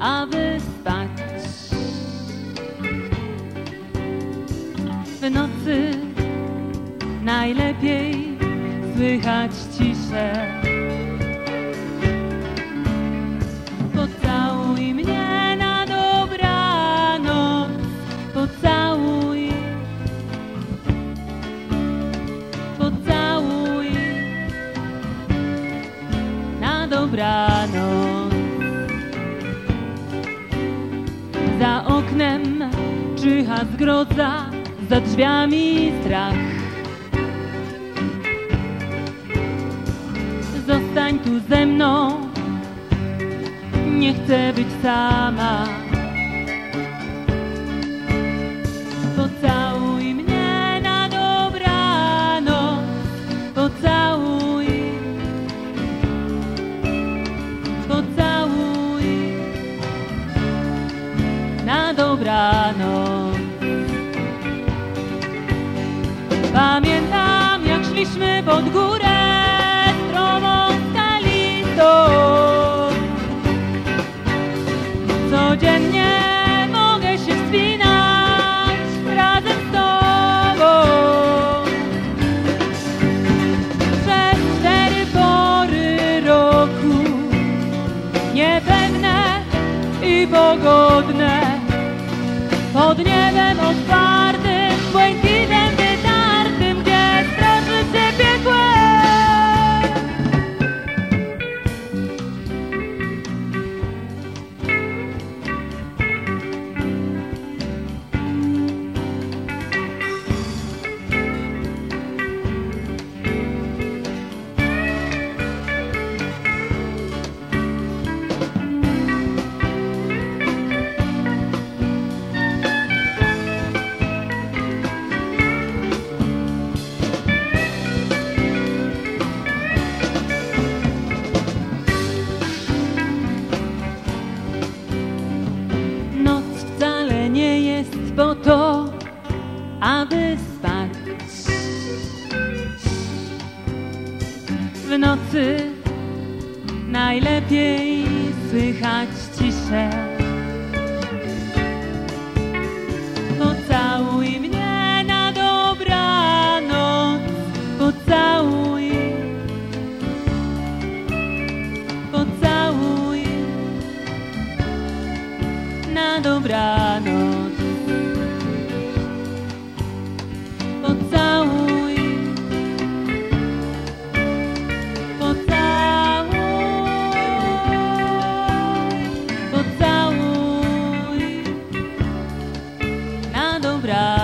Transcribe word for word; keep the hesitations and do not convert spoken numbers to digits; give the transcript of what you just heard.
aby spać. W nocy najlepiej słychać ciszę. Pocałuj mnie na dobranoc, pocałuj, pocałuj na dobranoc. Za oknem czyha zgroza, za drzwiami strach. Zostań tu ze mną, nie chcę być sama. Pocałuj mnie na dobranoc, pocałuj, pocałuj na dobranoc. Pamiętam, jak szliśmy pod górę stromą skalistą. Codziennie mogę się wspinać razem z tobą. Przez cztery pory roku, niepewne i pogodne, pod niebem otwartym, błękitem wytartym, gdzie strażnicy piekłe. Po to, aby spać. W nocy najlepiej słychać ciszę. Pocałuj mnie na dobranoc, pocałuj, pocałuj na dobranoc. Pocałuj, pocałuj, pocałuj na dobranoc.